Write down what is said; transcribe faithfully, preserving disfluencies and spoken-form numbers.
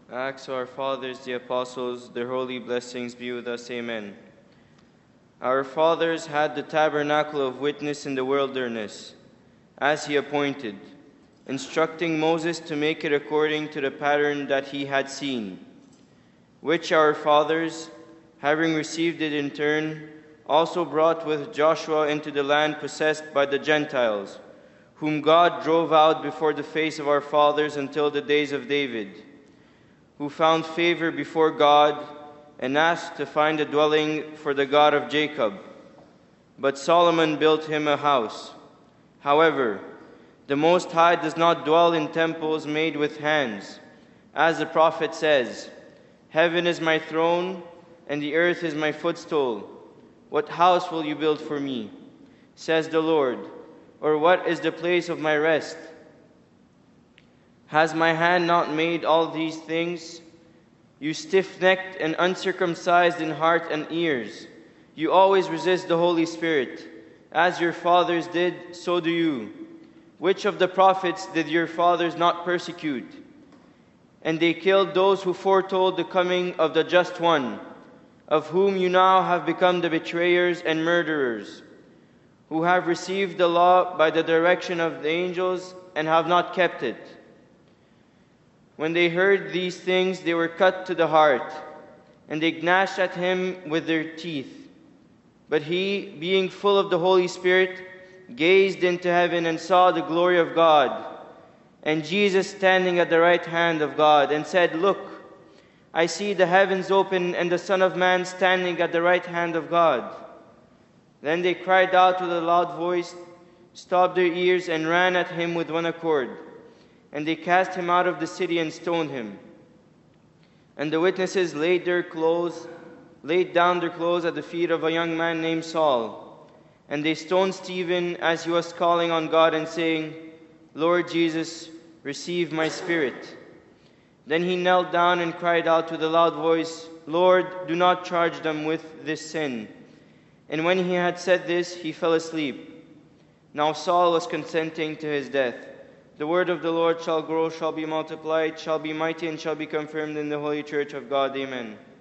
Acts of our fathers, the apostles, their holy blessings be with us. Amen. Our fathers had the tabernacle of witness in the wilderness, as he appointed, instructing Moses to make it according to the pattern that he had seen, which our fathers, having received it in turn, also brought with Joshua into the land possessed by the Gentiles, whom God drove out before the face of our fathers until the days of David, who found favor before God and asked to find a dwelling for the God of Jacob. But Solomon built him a house. However, the Most High does not dwell in temples made with hands. As the prophet says, "Heaven is my throne, and the earth is my footstool. What house will you build for me, says the Lord, or what is the place of my rest? Has my hand not made all these things? You stiff-necked and uncircumcised in heart and ears, you always resist the Holy Spirit. As your fathers did, so do you. Which of the prophets did your fathers not persecute? And they killed those who foretold the coming of the Just One, of whom you now have become the betrayers and murderers, who have received the law by the direction of the angels and have not kept it." When they heard these things, they were cut to the heart, and they gnashed at him with their teeth. But he, being full of the Holy Spirit, gazed into heaven and saw the glory of God, and Jesus standing at the right hand of God, and said, "Look, I see the heavens open and the Son of Man standing at the right hand of God." Then they cried out with a loud voice, stopped their ears, and ran at him with one accord. And they cast him out of the city and stoned him. And the witnesses laid their clothes, laid down their clothes at the feet of a young man named Saul. And they stoned Stephen as he was calling on God and saying, "Lord Jesus, receive my spirit." Then he knelt down and cried out with a loud voice, "Lord, do not charge them with this sin." And when he had said this, he fell asleep. Now Saul was consenting to his death. The word of the Lord shall grow, shall be multiplied, shall be mighty, and shall be confirmed in the holy church of God. Amen.